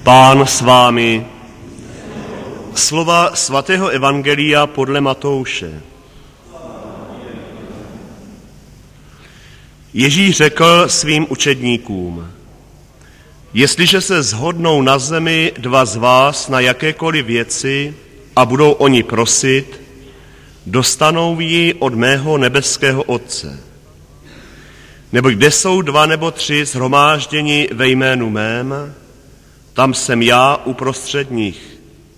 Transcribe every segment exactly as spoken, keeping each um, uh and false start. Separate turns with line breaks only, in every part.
Pán s vámi. Slova svatého evangelia podle Matouše. Ježíš řekl svým učedníkům: Jestliže se shodnou na zemi dva z vás na jakékoliv věci a budou oni prosit, dostanou ji od mého nebeského Otce. Nebo kde jsou dva nebo tři shromážděni ve jménu mém, tam jsem já uprostřed nich.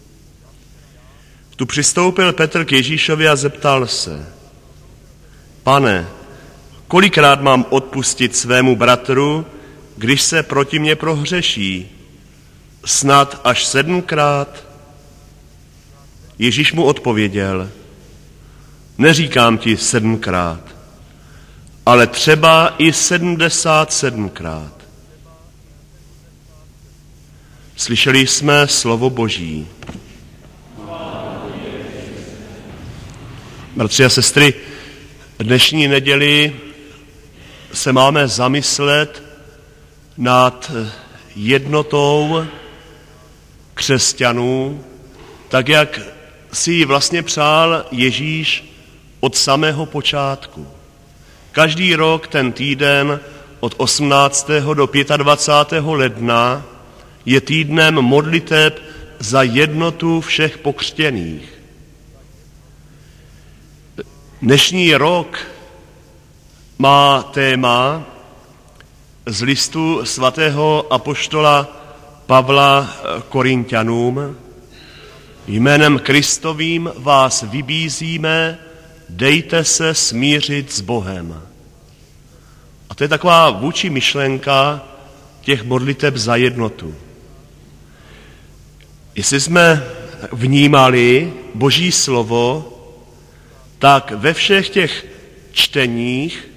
Tu přistoupil Petr k Ježíšovi a zeptal se: Pane, kolikrát mám odpustit svému bratru, když se proti mně prohřeší? Snad až sedmkrát? Ježíš mu odpověděl: Neříkám ti sedmkrát, ale třeba i sedmdesát sedmkrát. Slyšeli jsme slovo Boží. Bratři a sestry, dnešní neděli se máme zamyslet nad jednotou křesťanů, tak jak si ji vlastně přál Ježíš od samého počátku. Každý rok ten týden od osmnáctého do dvacátého pátého ledna je týdnem modliteb za jednotu všech pokřtěných. Dnešní rok má téma z listu svatého apoštola Pavla Korinťanům: Jménem Kristovým vás vybízíme, dejte se smířit s Bohem. A to je taková vůči myšlenka těch modliteb za jednotu. Jestli jsme vnímali Boží slovo, tak ve všech těch čteních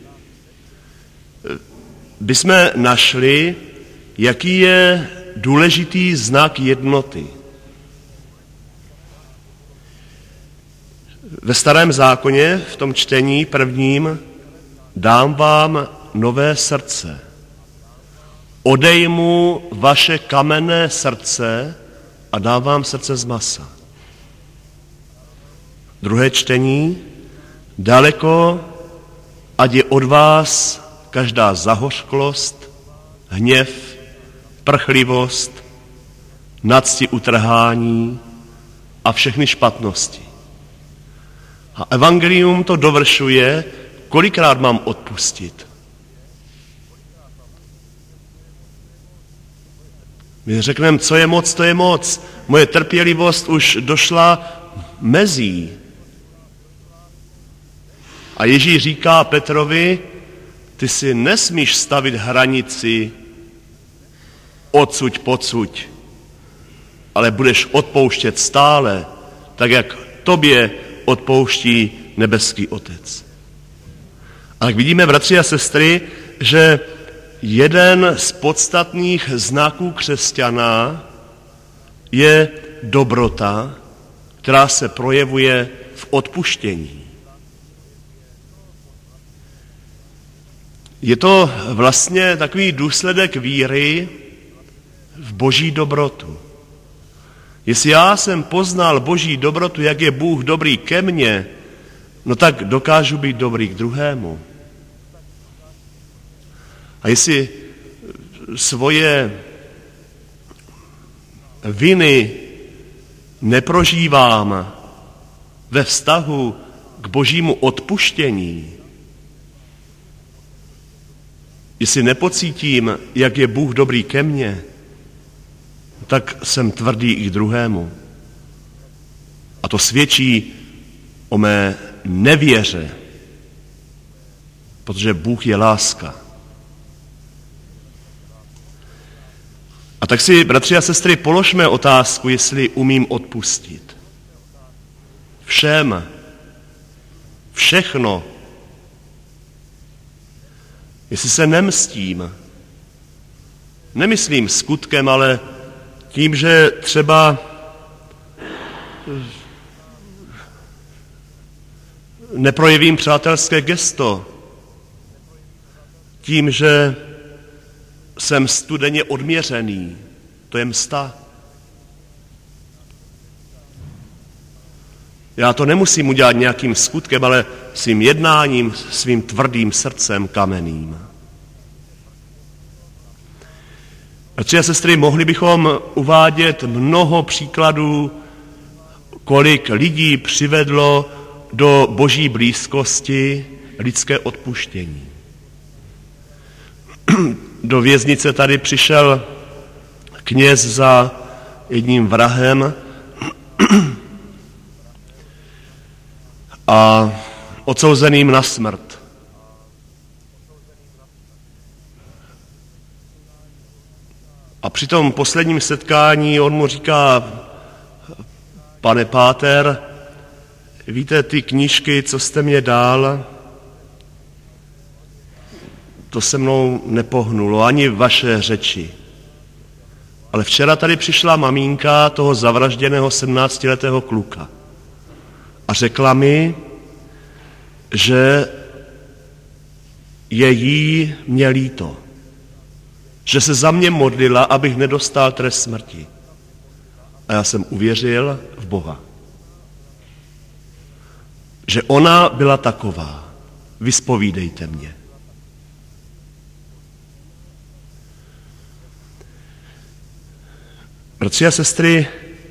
bychom našli, jaký je důležitý znak jednoty. Ve Starém zákoně, v tom čtení prvním, dám vám nové srdce. Odejmu vaše kamenné srdce a dám vám srdce z masa. Druhé čtení: Daleko, ať je od vás každá zahořklost, hněv, prchlivost, nadsti utrhání a všechny špatnosti. A evangelium to dovršuje: kolikrát mám odpustit? My řekneme, co je moc, to je moc. Moje trpělivost už došla mezí. A Ježíš říká Petrovi: ty si nesmíš stavit hranici odsuť pocud, ale budeš odpouštět stále, tak jak tobě odpouští nebeský Otec. A tak vidíme, bratři a sestry, že jeden z podstatných znaků křesťana je dobrota, která se projevuje v odpuštění. Je to vlastně takový důsledek víry v Boží dobrotu. Jestli já jsem poznal Boží dobrotu, jak je Bůh dobrý ke mně, no tak dokážu být dobrý k druhému. A jestli svoje viny neprožívám ve vztahu k Božímu odpuštění, jestli nepocítím, jak je Bůh dobrý ke mně, tak jsem tvrdý i k druhému. A to svědčí o mé nevěře, protože Bůh je láska. A tak si, bratři a sestry, položme otázku, jestli umím odpustit. Všem. Všechno. Jestli se nemstím. Nemyslím skutkem, ale tím, že třeba neprojevím přátelské gesto, tím, že jsem studeně odměřený, To je msta. Já to nemusím udělat nějakým skutkem, ale svým jednáním, svým tvrdým srdcem kamenným. Bratři a sestry, mohli bychom uvádět mnoho příkladů, kolik lidí přivedlo do boží blízkosti lidské odpuštění. Do věznice tady přišel kněz za jedním vrahem a odsouzeným na smrt. A při tom posledním setkání on mu říká: pane páter, víte, ty knížky, co jste mě dal, to se mnou nepohnulo, ani vaše řeči. Ale včera tady přišla maminka toho zavražděného sedmnáctiletého kluka a řekla mi, že je jí mě líto, že se za mě modlila, abych nedostal trest smrti. A já jsem uvěřil v Boha. Že ona byla taková. Vyspovídejte mě. Bratři a sestry,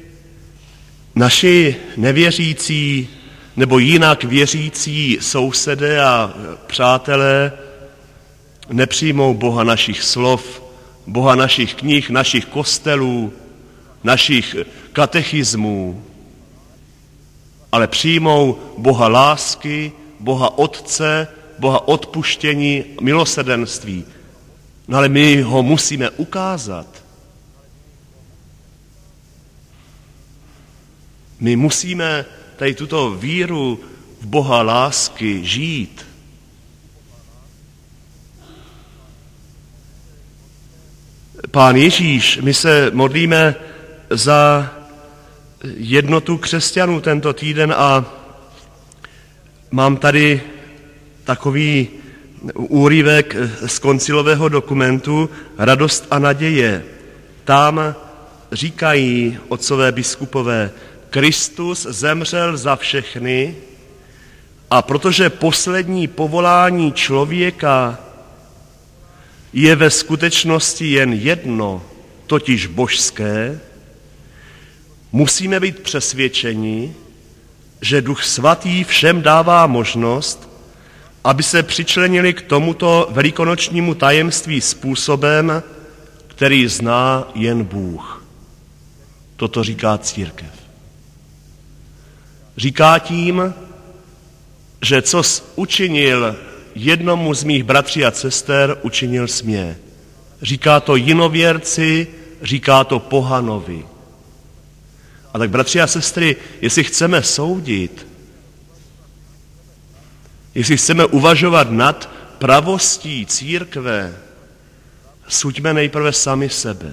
naši nevěřící nebo jinak věřící sousedé a přátelé nepřijmou Boha našich slov, Boha našich knih, našich kostelů, našich katechismů, ale přijmou Boha lásky, Boha Otce, Boha odpuštění, milosrdenství. No ale my ho musíme ukázat. My musíme tady tuto víru v Boha lásky žít. Pán Ježíš, my se modlíme za jednotu křesťanů tento týden a mám tady takový úryvek z koncilového dokumentu Radost a naděje. Tam říkají otcové biskupové: Kristus zemřel za všechny a protože poslední povolání člověka je ve skutečnosti jen jedno, totiž božské, musíme být přesvědčeni, že Duch Svatý všem dává možnost, aby se přičlenili k tomuto velikonočnímu tajemství způsobem, který zná jen Bůh. Toto říká církev. Říká tím, že co učinil jednomu z mých bratří a sester, učinil jsi mě. Říká to jinověrci, říká to pohanovi. A tak, bratři a sestry, jestli chceme soudit, jestli chceme uvažovat nad pravostí církve, suďme nejprve sami sebe.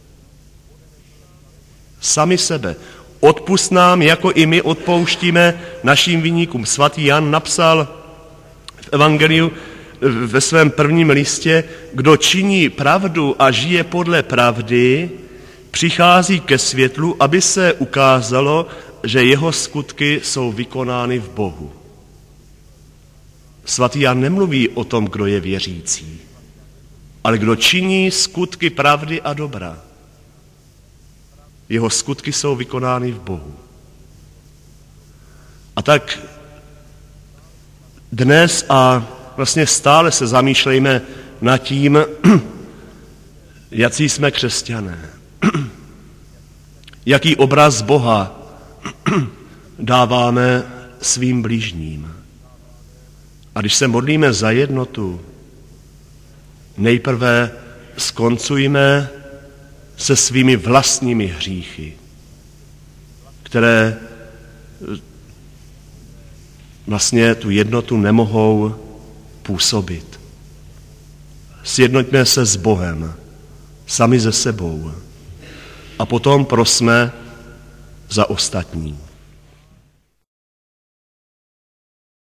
Sami sebe. Odpusť nám, jako i my odpouštíme našim viníkům. Svatý Jan napsal v evangeliu ve svém prvním listě: kdo činí pravdu a žije podle pravdy, přichází ke světlu, aby se ukázalo, že jeho skutky jsou vykonány v Bohu. Svatý Jan nemluví o tom, kdo je věřící, ale kdo činí skutky pravdy a dobra. Jeho skutky jsou vykonány v Bohu. A tak dnes a vlastně stále se zamýšlejme nad tím, jací jsme křesťané. Jaký obraz Boha dáváme svým blížním. A když se modlíme za jednotu, nejprve skoncujme se svými vlastními hříchy, které vlastně tu jednotu nemohou působit. Sjednoťme se s Bohem, sami ze sebou a potom prosme za ostatní.